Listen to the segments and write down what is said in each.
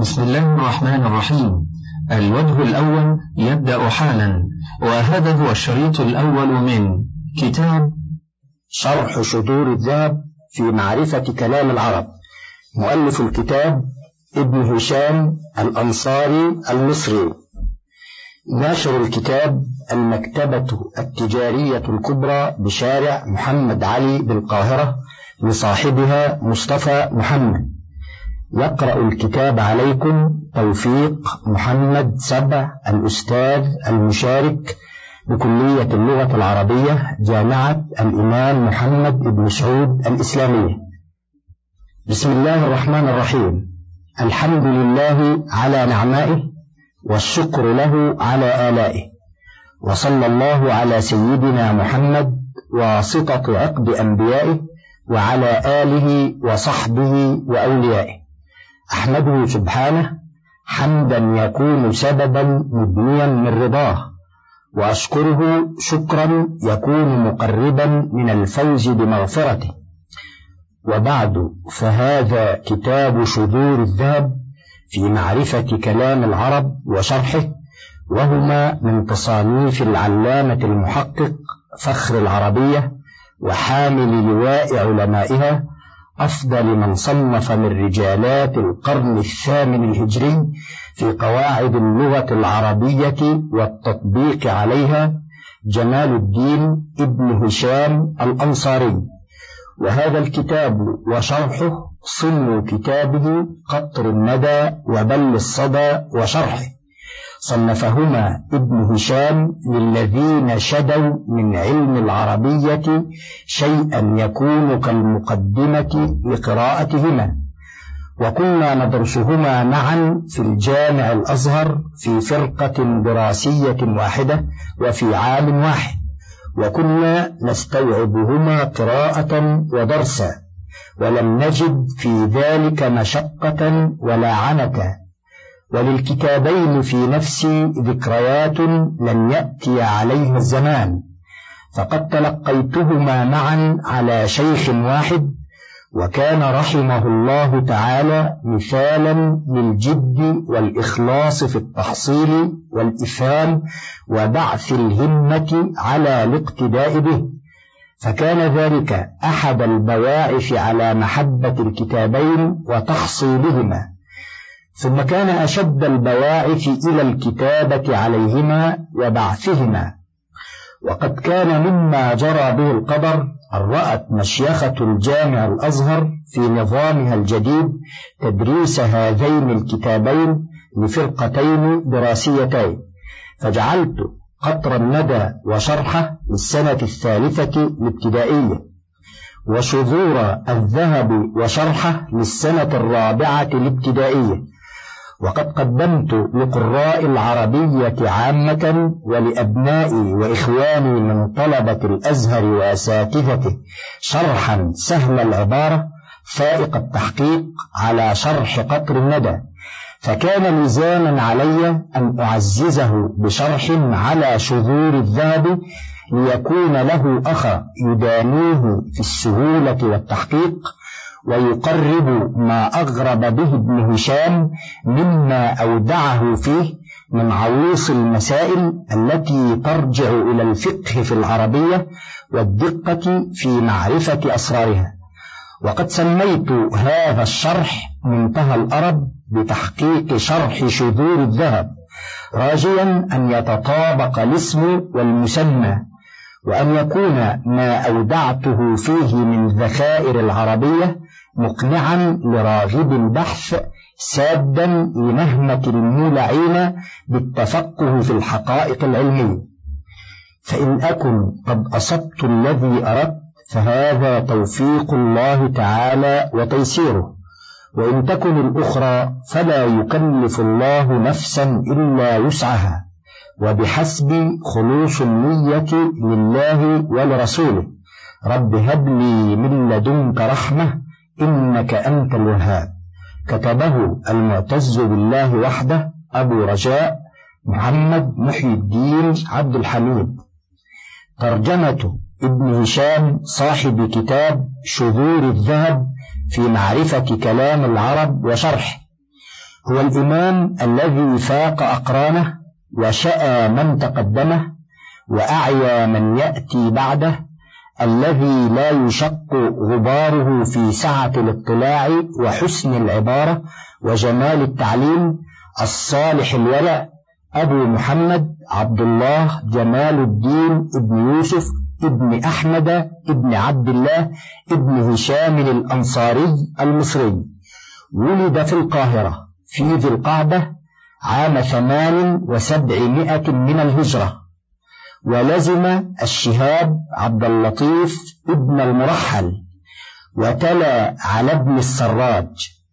بسم الله الرحمن الرحيم. الوجه الأول يبدأ حالا، وهذا هو الشريط الأول من كتاب شرح شذور الذهب في معرفة كلام العرب. مؤلف الكتاب ابن هشام الأنصاري المصري. ناشر الكتاب المكتبة التجارية الكبرى بشارع محمد علي بالقاهرة، لصاحبها مصطفى محمد. يقرأ الكتاب عليكم توفيق محمد سبع، الأستاذ المشارك بكلية اللغة العربية جامعة الإمام محمد بن سعود الإسلامية. بسم الله الرحمن الرحيم. الحمد لله على نعمائه، والشكر له على آلائه، وصلى الله على سيدنا محمد واسطة عقد أنبيائه وعلى آله وصحبه وأوليائه. أحمده سبحانه حمدا يكون سببا مبنيا من رضاه، وأشكره شكرا يكون مقربا من الفوز بمغفرته. وبعد، فهذا كتاب شذور الذهب في معرفة كلام العرب وشرحه، وهما من تصانيف العلامة المحقق فخر العربية وحامل لواء علمائها، أفضل من صنف من رجالات القرن الثامن الهجري في قواعد اللغة العربية والتطبيق عليها، جمال الدين ابن هشام الأنصاري. وهذا الكتاب وشرحه صن كتابه قطر الندى وبل الصدى وشرحه، صنفهما ابن هشام للذين شدوا من علم العربية شيئا يكون كالمقدمة لقراءتهما، وكنا ندرسهما معا في الجامع الأزهر في فرقة دراسية واحدة وفي عام واحد، وكنا نستوعبهما قراءة ودرسا، ولم نجد في ذلك مشقة ولا عنة. وللكتابين في نفسي ذكريات لن يأتي عليها الزمان، فقد تلقيتهما معا على شيخ واحد، وكان رحمه الله تعالى مثالا للجد والإخلاص في التحصيل والإفهام وبعث الهمة على الاقتداء به، فكان ذلك أحد البواعث على محبة الكتابين وتحصيلهما. ثم كان أشد البواعث إلى الكتابة عليهما وبعثهما. وقد كان مما جرى به القدر أن رأت مشيخة الجامع الأزهر في نظامها الجديد تدريس هذين الكتابين لفرقتين دراسيتين، فجعلت قطر الندى وشرحه للسنة الثالثة الابتدائية، وشذور الذهب وشرحه للسنة الرابعة الابتدائية. وقد قدمت لقراء العربية عامة ولأبنائي وإخواني من طلبة الأزهر وأساتذته شرحا سهل العبارة فائق التحقيق على شرح قطر الندى، فكان لزاما علي أن أعززه بشرح على شذور الذهب، ليكون له أخا يدانيه في السهولة والتحقيق، ويقرب ما أغرب به ابن هشام مما أودعه فيه من عويص المسائل التي ترجع إلى الفقه في العربية والدقة في معرفة أسرارها. وقد سميت هذا الشرح منتهى الأرب بتحقيق شرح شذور الذهب، راجيا أن يتطابق الاسم والمسمى، وأن يكون ما أودعته فيه من ذخائر العربية مقنعا لراغب البحث، سادا لنهمة المولعين بالتفقه في الحقائق العلمية. فإن أكن قد أصبت الذي أردت فهذا توفيق الله تعالى وتيسيره، وإن تكن الأخرى فلا يكلف الله نفسا إلا وسعها، وبحسب خلوص النية لله ولرسوله. رب هب لي من لدنك رحمة إنك أنت الوهاب. كتبه المعتز بالله وحده أبو رجاء محمد محي الدين عبد الحميد. ترجمة ابن هشام صاحب كتاب شذور الذهب في معرفة كلام العرب وشرحه. هو الإمام الذي فاق أقرانه وشأى من تقدمه وأعيا من يأتي بعده، الذي لا يشق غباره في سعة الاطلاع وحسن العبارة وجمال التعليم، الصالح الورع، أبو محمد عبد الله جمال الدين ابن يوسف ابن أحمد ابن عبد الله ابن هشام الأنصاري المصري، ولد في القاهرة في ذي القعدة عام 78 من الهجرة، ولزم الشهاب عبد اللطيف ابن المرحل، وتلا على ابن السراج،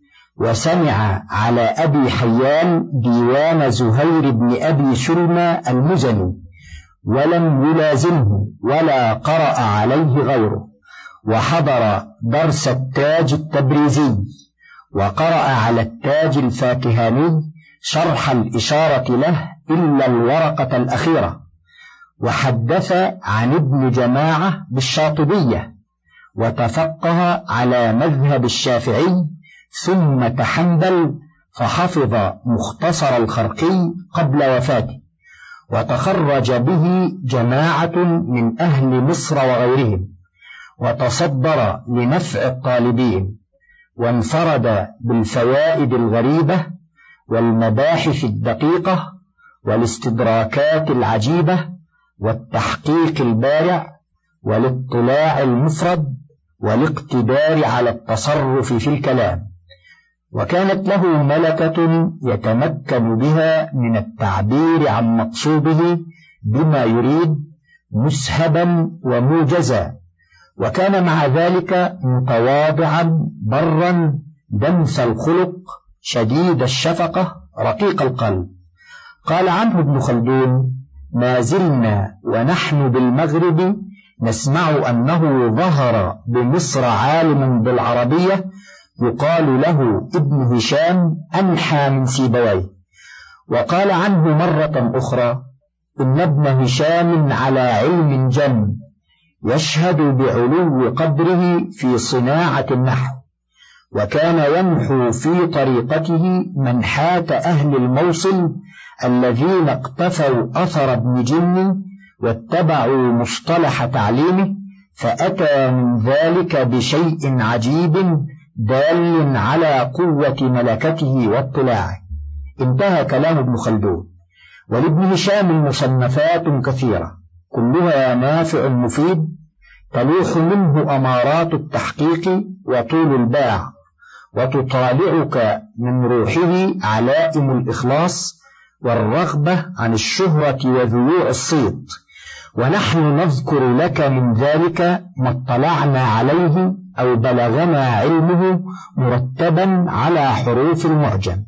وسمع على أبي حيان ديوان زهير بن أبي سلمى المزني، ولم يلازمه ولا قرأ عليه غيره، وحضر درس التاج التبريزي، وقرأ على التاج الفاكهاني شرح الإشارة له إلا الورقة الأخيرة، وحدث عن ابن جماعة بالشاطبية، وتفقه على مذهب الشافعي، ثم تحنبل فحفظ مختصر الخرقي قبل وفاته، وتخرج به جماعة من أهل مصر وغيرهم، وتصدر لنفع الطالبين، وانفرد بالفوائد الغريبة والمباحث الدقيقة والاستدراكات العجيبة والتحقيق البارع والاطلاع المفرد والاقتدار على التصرف في الكلام، وكانت له ملكة يتمكن بها من التعبير عن مقصوده بما يريد مسهبا وموجزا، وكان مع ذلك متواضعا برا دمث الخلق شديد الشفقة رقيق القلب. قال عنه ابن خلدون: ما زلنا ونحن بالمغرب نسمع أنه ظهر بمصر عالم بالعربية يقال له ابن هشام أنحى من سيبويه. وقال عنه مرة أخرى: إن ابن هشام على علم جم، يشهد بعلو قدره في صناعة النحو، وكان يمحو في طريقته منحاة أهل الموصل الذين اقتفوا أثر ابن جني واتبعوا مصطلح تعليمه، فأتى من ذلك بشيء عجيب دال على قوة ملكته واطلاعه. انتهى كلام ابن خلدون. ولابن هشام مصنفات كثيرة كلها نافع مفيد، تلوح منه أمارات التحقيق وطول الباع، وتطالعك من روحه علائم الإخلاص والرغبة عن الشهرة وذيوع الصيت، ونحن نذكر لك من ذلك ما اطلعنا عليه أو بلغنا علمه مرتبا على حروف المعجم،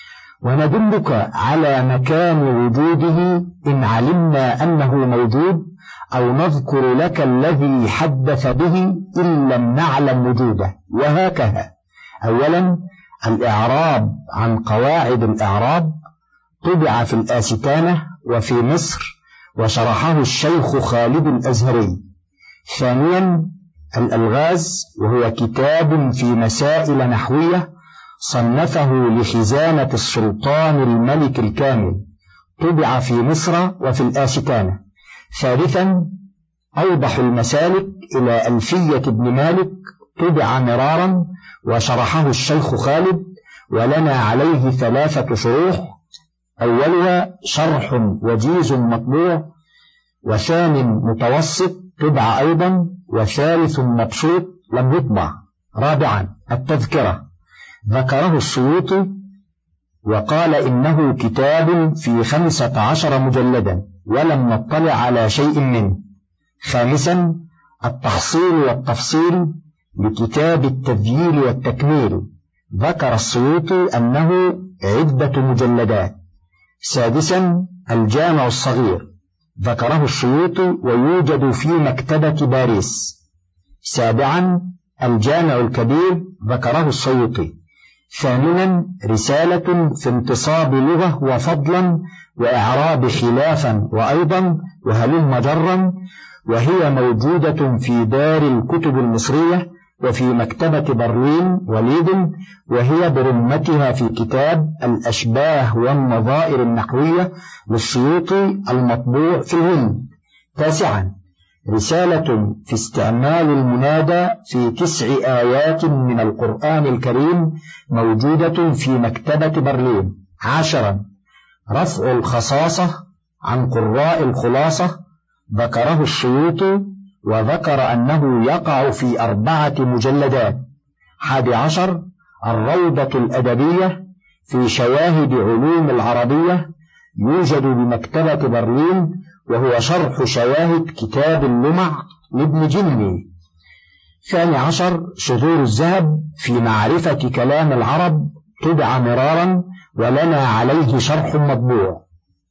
وندلك على مكان وجوده إن علمنا أنه موجود، أو نذكر لك الذي حدث به إن لم نعلم وجوده، وهكذا. أولا، الإعراب عن قواعد الإعراب طبع في الآستانة وفي مصر، وشرحه الشيخ خالد الأزهري. ثانيا، الألغاز، وهو كتاب في مسائل نحوية صنفه لخزانة السلطان الملك الكامل، طبع في مصر وفي الآستانة. ثالثا، أوضح المسالك إلى ألفية ابن مالك، طبع مرارا وشرحه الشيخ خالد، ولنا عليه 3 شروح، أولها شرح وجيز مطبوع، وثاني متوسط طبع أيضا، وثالث مبسوط لم يطبع. رابعا، التذكرة، ذكره السيوطي وقال إنه كتاب في 15 مجلدا ولم نطلع على شيء منه. خامسا، التحصيل والتفصيل لكتاب التذييل والتكميل، ذكر السيوطي أنه عدة مجلدات. سادسا، الجامع الصغير، ذكره السيوطي ويوجد في مكتبة باريس. سابعا، الجامع الكبير، ذكره السيوطي. ثامنا، رسالة في انتصاب لغة وفضلا وإعراب خلافا وأيضا وهلم جرا، وهي موجودة في دار الكتب المصرية، وفي مكتبة برلين وليد، وهي برمتها في كتاب الأشباه والنظائر النحوية للسيوطي المطبوع في الهند. 9. رسالة في استعمال المنادى في 9 آيات من القرآن الكريم موجودة في مكتبة برلين. 10. رفع الخصاصة عن قراء الخلاصة، ذكره السيوطي وذكر أنه يقع في 4 مجلدات. 11. الروضة الأدبية في شواهد علوم العربية، يوجد بمكتبة برلين، وهو شرح شواهد كتاب اللمع لابن جني. 12. شذور الذهب في معرفة كلام العرب، طبع مرارا ولنا عليه شرح مطبوع.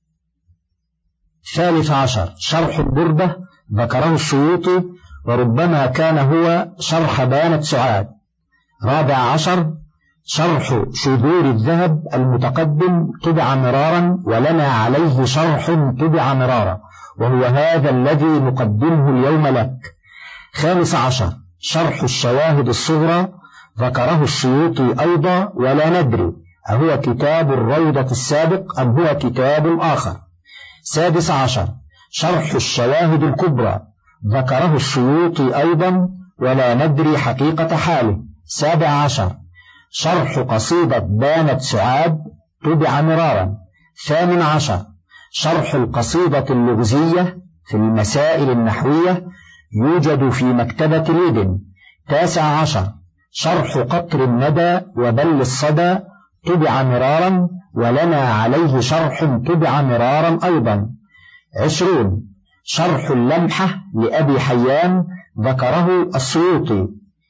13. شرح البردة، ذكره السيوطي وربما كان هو شرح بانة سعاد. 14. شرح شذور الذهب المتقدم، طبع مرارا ولنا عليه شرح طبع مرارا، وهو هذا الذي نقدمه اليوم لك. 15. شرح الشواهد الصغرى، ذكره السيوطي أيضا ولا ندري أهو كتاب الروضة السابق أم هو كتاب آخر. 16. شرح الشواهد الكبرى، ذكره السيوطي أيضا ولا ندري حقيقة حاله. 17. شرح قصيدة بانة سعاد، طبع مرارا. 18. شرح القصيدة اللغزية في المسائل النحوية، يوجد في مكتبة ليدن. 19. شرح قطر الندى وبل الصدى، طبع مرارا ولنا عليه شرح طبع مرارا أيضا. 20. شرح اللمحة لأبي حيان، ذكره السيوطي.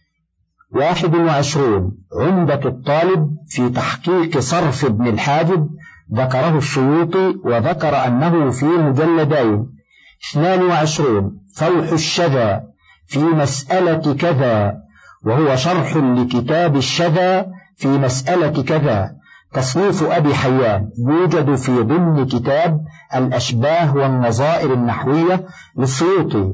21. عمدة الطالب في تحقيق صرف ابن الحاجب، ذكره السيوطي وذكر أنه في مجلدين. 22. فوح الشذا في مسألة كذا، وهو شرح لكتاب الشذا في مسألة كذا، تصنيف أبي حيان، يوجد في ضمن كتاب الأشباه والنظائر النحوية للسيوطي.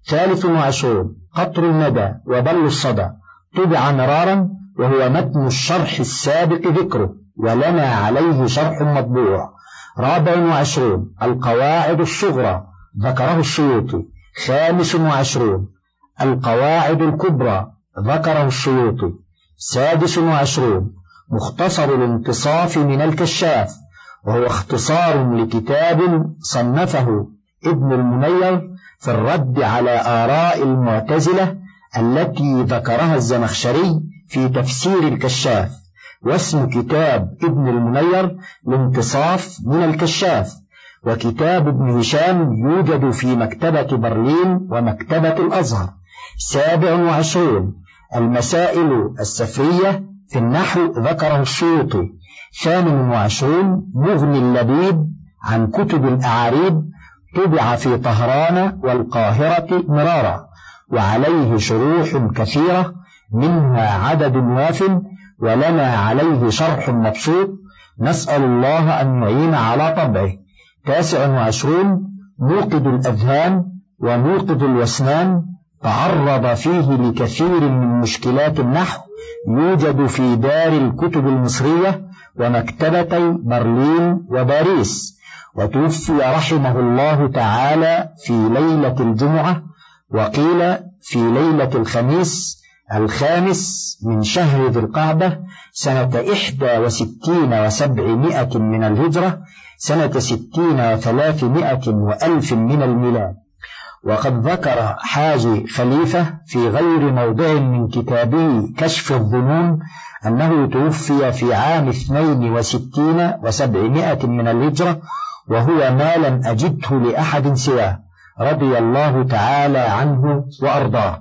23. قطر الندى وبل الصدى، طبع مرارا، وهو متن الشرح السابق ذكره ولنا عليه شرح مطبوع. 24. القواعد الصغرى، ذكره السيوطي. 25. القواعد الكبرى، ذكره السيوطي. 26. مختصر الانتصاف من الكشاف، وهو اختصار لكتاب صنفه ابن المنير في الرد على آراء المعتزلة التي ذكرها الزمخشري في تفسير الكشاف، واسم كتاب ابن المنير الانتصاف من الكشاف. وكتاب ابن هشام يوجد في مكتبة برلين ومكتبة الأزهر. 27. المسائل السفرية في النحو، ذكره السيوطي. 28. مغني اللبيب عن كتب الأعاريب، طبع في طهران والقاهرة مرارا، وعليه شروح كثيرة، منها عدد واف، ولنا عليه شرح مبسوط، نسأل الله أن يعين على طبعه. 29. موقد الأذهان وموقد الوسنان، تعرض فيه لكثير من مشكلات النحو، يوجد في دار الكتب المصرية ومكتبتي برلين وباريس، وتوفي رحمه الله تعالى في ليلة الجمعة، وقيل في ليلة الخميس 5 من شهر ذي القعدة، سنة 61 و700 من الهجرة، سنة 60 و300 وألف من الميلاد. وقد ذكر حاجي خليفة في غير موضع من كتابه كشف الظنون أنه توفي في عام 62 و700 من الهجرة، وهو ما لم أجده لأحد سواه، رضي الله تعالى عنه وأرضاه.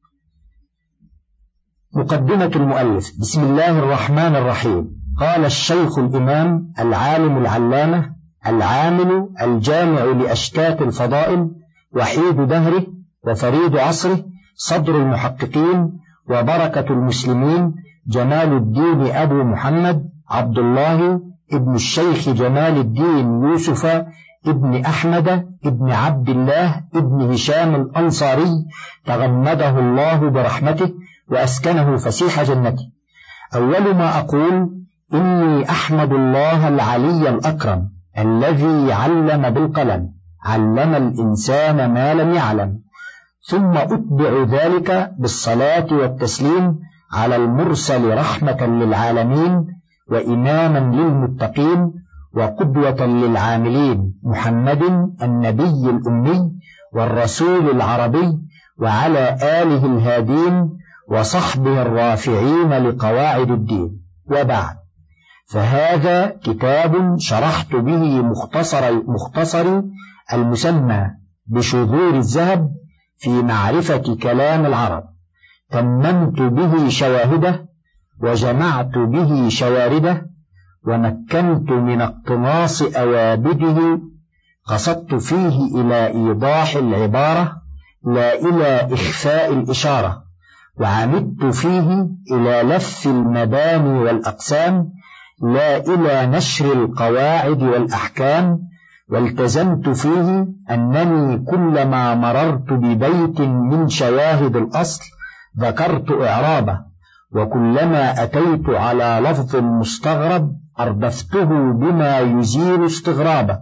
مقدمة المؤلف. بسم الله الرحمن الرحيم. قال الشيخ الإمام العالم العلامة العامل الجامع لأشتات الفضائل، وحيد دهره وفريد عصره، صدر المحققين وبركة المسلمين، جمال الدين أبو محمد عبد الله ابن الشيخ جمال الدين يوسف ابن أحمد ابن عبد الله ابن هشام الأنصاري، تغمده الله برحمته وأسكنه فسيح جنته. أول ما أقول إني أحمد الله العلي الأكرم الذي علم بالقلم، علم الإنسان ما لم يعلم، ثم أتبع ذلك بالصلاة والتسليم على المرسل رحمة للعالمين وإماما للمتقين وقدوة للعاملين، محمد النبي الأمي والرسول العربي، وعلى آله الهادين وصحبه الرافعين لقواعد الدين. وبعد، فهذا كتاب شرحت به مختصر المسمى بشذور الذهب في معرفة كلام العرب، تممت به شواهده وجمعت به شوارده ومكنت من اقتناص أوابده، قصدت فيه إلى إيضاح العبارة لا إلى إخفاء الإشارة، وعمدت فيه إلى لف المباني والأقسام لا إلى نشر القواعد والأحكام، والتزمت فيه أنني كلما مررت ببيت من شواهد الأصل ذكرت إعرابه، وكلما أتيت على لفظ مستغرب أردفته بما يزيل استغرابه،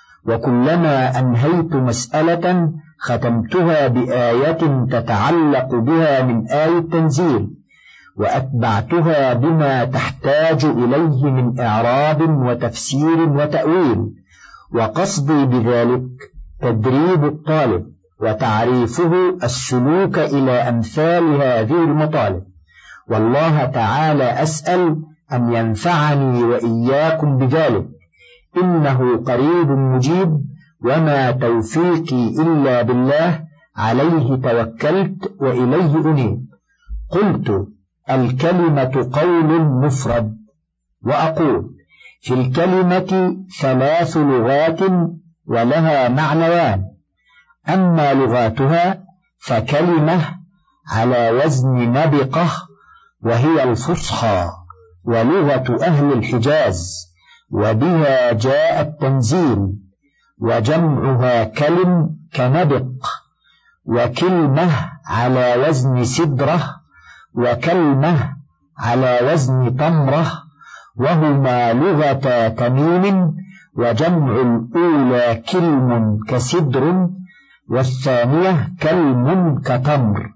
وكلما أنهيت مسألة ختمتها بآية تتعلق بها من آية التنزيل، وأتبعتها بما تحتاج إليه من إعراب وتفسير وتأويل، وقصدي بذلك تدريب الطالب وتعريفه السلوك إلى أمثال هذه المطالب. والله تعالى أسأل أن ينفعني وإياكم بذلك، إنه قريب مجيب، وما توفيقي إلا بالله، عليه توكلت وإليه أنيب. قلت: الكلمة قول مفرد. وأقول: في الكلمة 3 لغات ولها معنيان، أما لغاتها فكلمة على وزن نبقة وهي الفصحى ولغة أهل الحجاز، وبها جاء التنزيل، وجمعها كلم كنبق، وكلمة على وزن سدرة، وكلمة على وزن تمرة، وهما لغة تميم، وجمع الأولى كلم كسدر، والثانية كلم كتمر.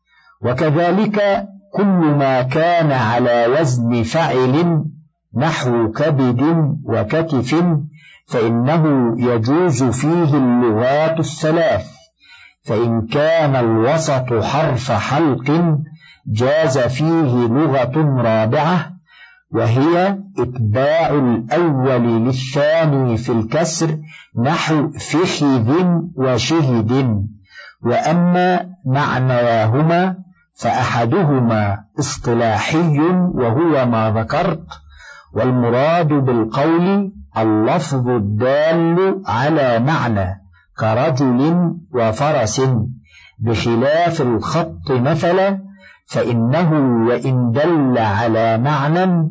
وكذلك كل ما كان على وزن فعل نحو كبد وكتف فإنه يجوز فيه اللغات 3، فإن كان الوسط حرف حلق جاز فيه لغة رابعة، وهي إتباع الأول للثاني في الكسر نحو فخذ وشهد. وأما معناهما فأحدهما اصطلاحي وهو ما ذكرت، والمراد بالقول اللفظ الدال على معنى كرجل وفرس، بخلاف الخط مثلا، فإنه وإن دل على معنى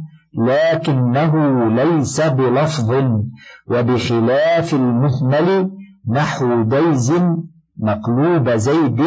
لكنه ليس بلفظ، وبخلاف المهمل نحو ديز مقلوب زيد،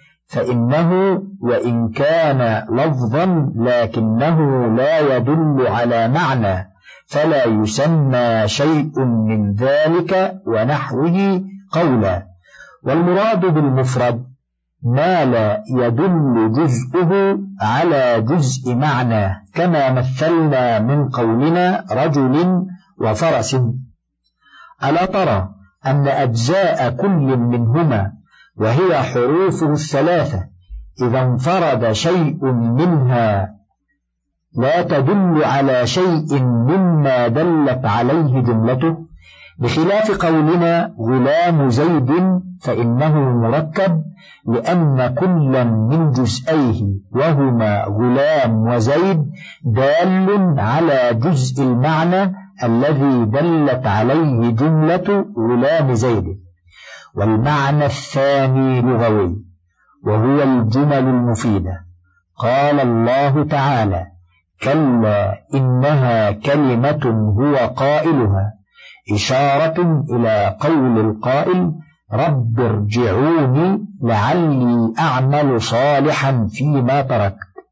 فإنه وإن كان لفظا لكنه لا يدل على معنى، فلا يسمى شيء من ذلك ونحوه قولا. والمراد بالمفرد ما لا يدل جزءه على جزء معنى، كما مثلنا من قولنا رجل وفرس. ألا ترى أن أجزاء كل منهما وهي حروفه 3 إذا انفرد شيء منها لا تدل على شيء مما دلت عليه جملته، بخلاف قولنا غلام زيد فإنه مركب، لأن كلا من جزئيه وهما غلام وزيد دال على جزء المعنى الذي دلت عليه جملة غلام زيد. والمعنى الثاني لغوي وهو الجمل المفيدة. قال الله تعالى: كلا إنها كلمة هو قائلها، إشارة إلى قول القائل: رب ارجعوني لعلي أعمل صالحا فيما تركت.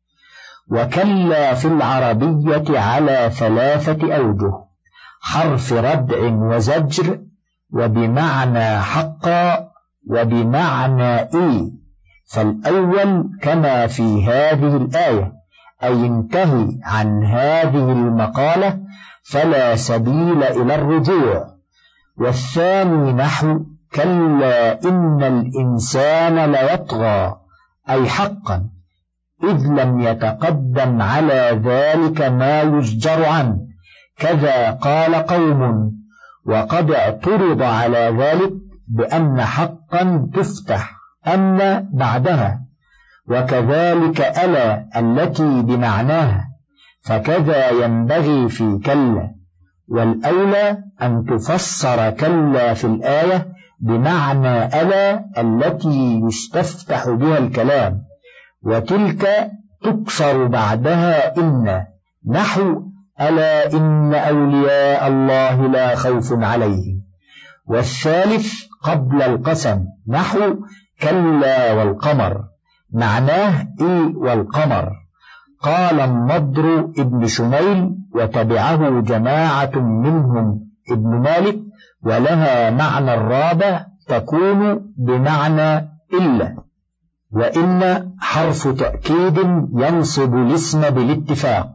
وكلا في العربية على 3 أوجه: حرف ردع وزجر، وبمعنى حقا، وبمعنى إي. فالأول كما في هذه الآية، أي انتهي عن هذه المقالة فلا سبيل إلى الرجوع. والثاني نحو كلا إن الإنسان ليطغى، أي حقا، إذ لم يتقدم على ذلك ما يزجر عنه. كذا قال قوم، وقد اعترض على ذلك بأن حقا تفتح أن بعدها، وكذلك ألا التي بمعناها، فكذا ينبغي في كلا. والأولى أن تفسر كلا في الآية بمعنى ألا التي يستفتح بها الكلام، وتلك تكسر بعدها إن، نحو ألا إن أولياء الله لا خوف عليهم. والثالث قبل القسم، نحو كلا والقمر، معناه إي والقمر. قال النضر ابن شميل وتبعه جماعة منهم ابن مالك: ولها معنى الرابع تكون بمعنى إلا. وإن حرف تأكيد ينصب الاسم بالاتفاق،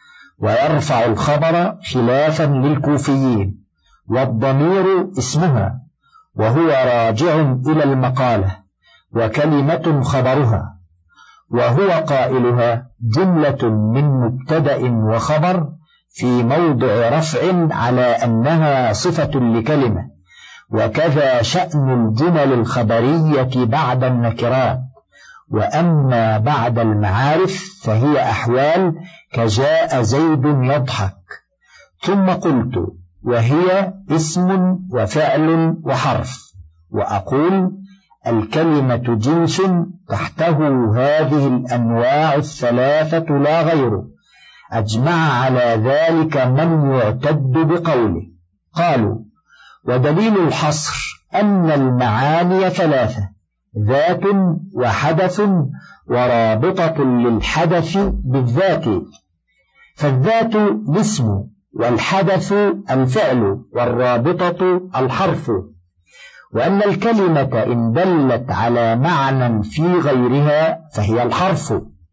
ويرفع الخبر خلافا للكوفيين، والضمير اسمها، وهو راجع إلى المقالة، وكلمة خبرها، وهو قائلها جملة من مبتدأ وخبر في موضع رفع على أنها صفة لكلمة. وكذا شأن الجمل الخبرية بعد النكرات. وأما بعد المعارف فهي أحوال كجاء زيد يضحك. ثم قلت: وهي اسم وفعل وحرف. وأقول: الكلمة جنس تحته هذه الأنواع 3 لا غير. أجمع على ذلك من يعتد بقوله. قالوا: ودليل الحصر أن المعاني 3: ذات وحدث ورابطة للحدث بالذات. فالذات الاسم، والحدث الفعل، والرابطة الحرف. وأن الكلمة إن دلت على معنى في غيرها فهي الحرف،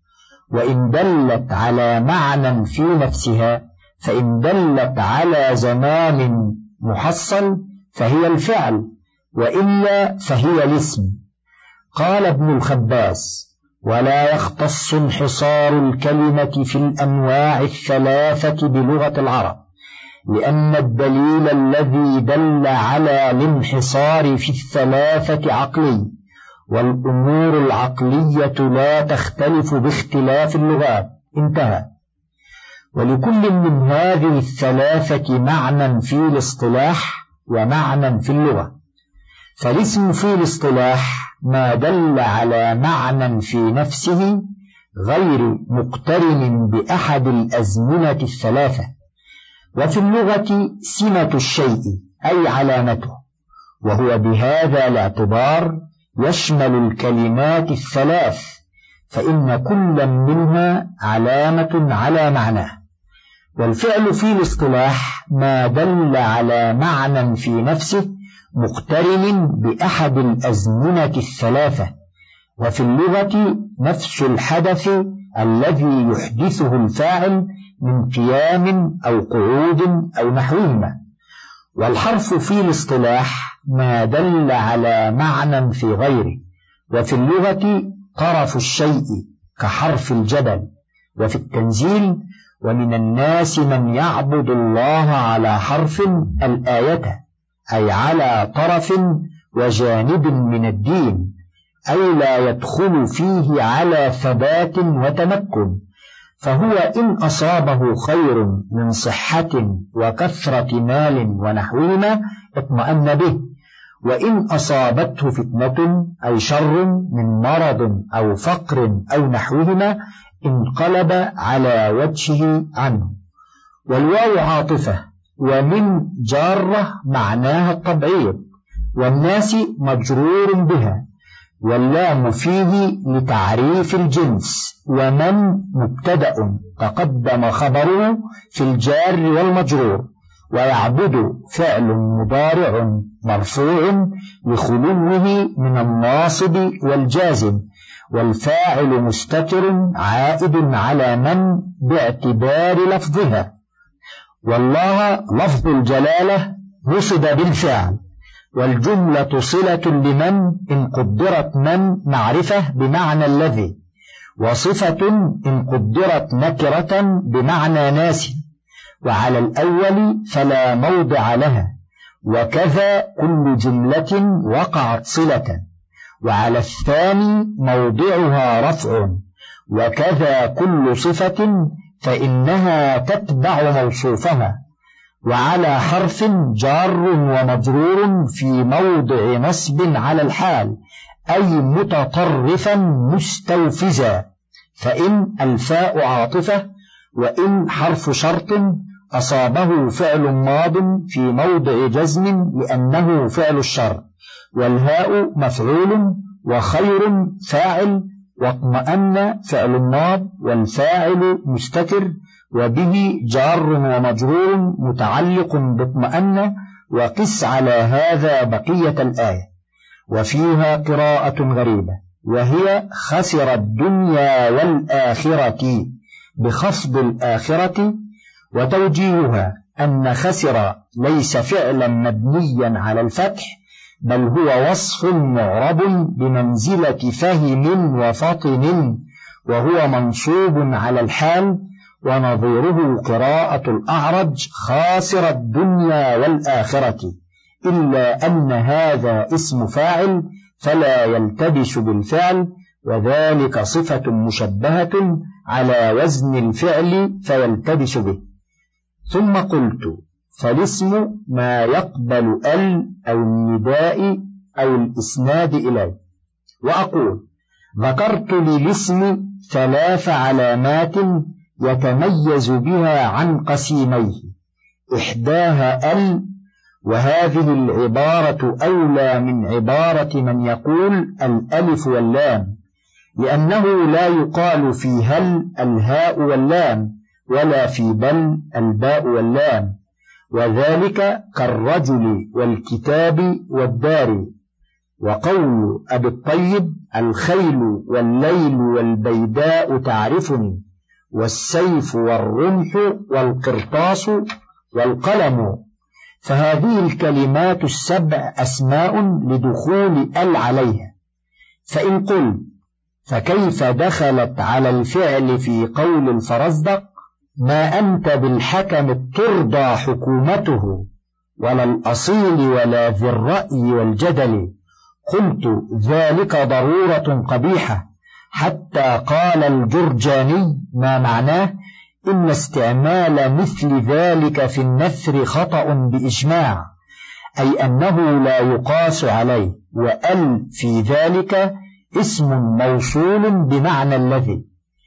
وإن دلت على معنى في نفسها، فإن دلت على زمان محصل فهي الفعل، وإلا فهي الاسم. قال ابن الخباس: ولا يختص انحصار الكلمة في الأنواع 3 بلغة العرب، لأن الدليل الذي دل على الانحصار في 3 عقلي، والأمور العقلية لا تختلف باختلاف اللغات. انتهى. ولكل من هذه 3 معنى في الاصطلاح ومعنى في اللغة. فالاسم في الاصطلاح ما دل على معنى في نفسه غير مقترن بأحد الأزمنة 3، وفي اللغة سمة الشيء أي علامته، وهو بهذا الاعتبار يشمل الكلمات 3، فإن كل منها علامة على معناه. والفعل في الاصطلاح ما دل على معنى في نفسه مقترن بأحد الأزمنة 3، وفي اللغة نفس الحدث الذي يحدثه الفاعل من قيام أو قعود أو نحوهما. والحرف في الاصطلاح ما دل على معنى في غيره، وفي اللغة طرف الشيء كحرف الجبل. وفي التنزيل: ومن الناس من يعبد الله على حرف الآية، أي على طرف وجانب من الدين، أي لا يدخل فيه على ثبات وتمكن. فهو إن أصابه خير من صحة وكثرة مال ونحوهما اطمأن به، وإن أصابته فتنة أي شر من مرض أو فقر أو نحوهما انقلب على وجهه عنه. والواو عاطفة، ومن جارة معناها التبعيض، والناس مجرور بها، واللام فيه لتعريف الجنس، ومن مبتدأ تقدم خبره في الجار والمجرور، ويعبد فعل مضارع مرفوع لخلوه من الناصب والجازم، والفاعل مستتر عائد على من باعتبار لفظها. والله لفظ الجلالة نصب بالفعل، والجملة صلة لمن إن قدرت من معرفة بمعنى الذي، وصفة إن قدرت نكرة بمعنى ناس، وعلى الأول فلا موضع لها، وكذا كل جملة وقعت صلة، وعلى الثاني موضعها رفع، وكذا كل صفة فإنها تتبع موصوفها، وعلى حرف جار ومجرور في موضع نصب على الحال، أي متطرفا مستوفزا، فإن الفاء عاطفة، وإن حرف شرط أصابه فعل ماض في موضع جزم لأنه فعل الشر، والهاء مفعول، وخير فاعل، واطمأن فعل ماض، والفاعل مستتر، وبه جار ومجرور متعلق باطمأن، وقس على هذا بقية الآية. وفيها قراءة غريبة، وهي خسر الدنيا والآخرة بخفض الآخرة، وتوجيهها أن خسر ليس فعلا مبنيا على الفتح، بل هو وصف معرب بمنزلة فهم وفطن، وهو منصوب على الحال، ونظيره قراءة الأعرج خاسر الدنيا والآخرة، إلا أن هذا اسم فاعل فلا يلتبس بالفعل، وذلك صفة مشبهة على وزن الفعل فيلتبس به. ثم قلت: فالاسم ما يقبل أو النداء أو الإسناد إليه. وأقول: ذكرت للاسم 3 علامات يتميز بها عن قسيميه، إحداها وهذه العبارة أولى من عبارة من يقول الألف واللام، لأنه لا يقال في هل الهاء واللام، ولا في بل الباء واللام، وذلك كالرجل والكتاب والدار. وقول أبي الطيب: الخيل والليل والبيداء تعرفني، والسيف والرمح والقرطاس والقلم، فهذه الكلمات 7 أسماء لدخول عليها. فإن قل: فكيف دخلت على الفعل في قول الفرزدق: ما أنت بالحكم ترضى حكومته، ولا الأصيل ولا ذي الرأي والجدل، قلت: ذلك ضرورة قبيحة، حتى قال الجرجاني ما معناه: إن استعمال مثل ذلك في النثر خطأ بإجماع، أي أنه لا يقاس عليه، وأل في ذلك اسم موصول بمعنى الذي.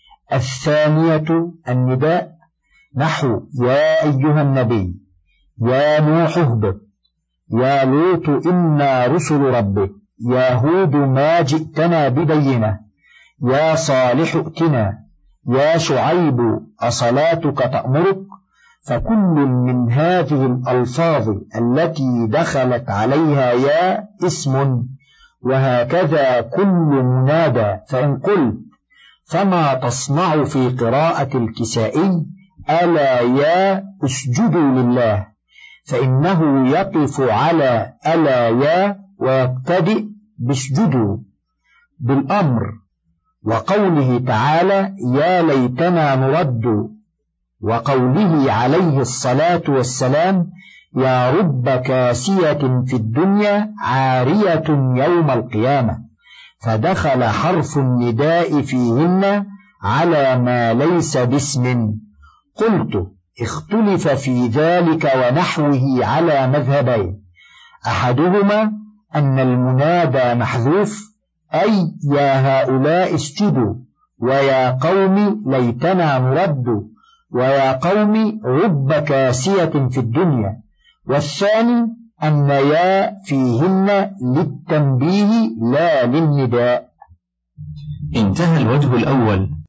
الثانية النداء، نحو: يا أيها النبي، يا نوح اهبط، يا لوط إنا رسل ربك، يا هود ما جئتنا ببينة، يا صالح ائتنا، يا شعيب أصلاتك تأمرك. فكل من هذه الألفاظ التي دخلت عليها يا اسم، وهكذا كل منادى. فإن قلت: فما تصنع في قراءة الكسائي: ألا يا اسجدوا لله، فإنه يقف على ألا يا ويبتدئ باسجدوا بالأمر. وقوله تعالى: يا ليتنا نرد، وقوله عليه الصلاة والسلام: يا رب كاسية في الدنيا عارية يوم القيامة، فدخل حرف النداء فيهن على ما ليس باسم. قلت: اختلف في ذلك ونحوه على مذهبين، أحدهما أن المنادى محذوف، أي يا هؤلاء اسجدوا، ويا قوم ليتنا نرد، ويا قوم رب كاسية في الدنيا. والثاني أن يا فيهن للتنبيه لا للنداء. انتهى الوجه الأول.